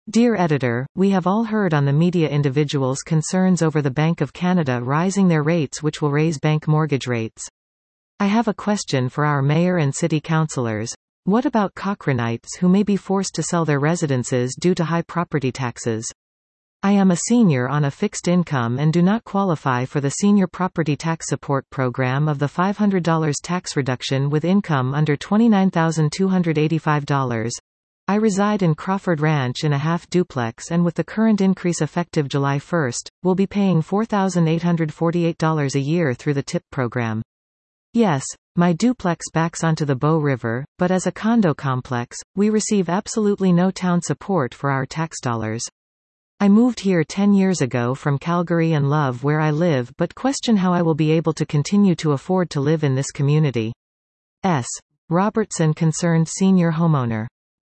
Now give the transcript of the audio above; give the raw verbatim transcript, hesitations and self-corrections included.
Dear Editor, we have all heard on the media individuals' concerns over the Bank of Canada rising their rates, which will raise bank mortgage rates. I have a question for our mayor and city councillors. What about Cochranites who may be forced to sell their residences due to high property taxes? I am a senior on a fixed income and do not qualify for the Senior Property Tax Support Program of the five hundred dollars tax reduction with income under twenty-nine thousand two hundred eighty-five dollars. I reside in Crawford Ranch in a half-duplex and with the current increase effective July first, will be paying four thousand eight hundred forty-eight dollars a year through the T I P program. Yes, my duplex backs onto the Bow River, but as a condo complex, we receive absolutely no town support for our tax dollars. I moved here ten years ago from Calgary and love where I live but question how I will be able to continue to afford to live in this community. S. Robertson, concerned senior homeowner.